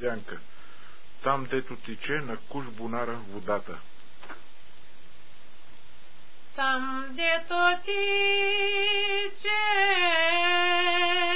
Седянка, там дето тече на куш бунара водата. Там дето тече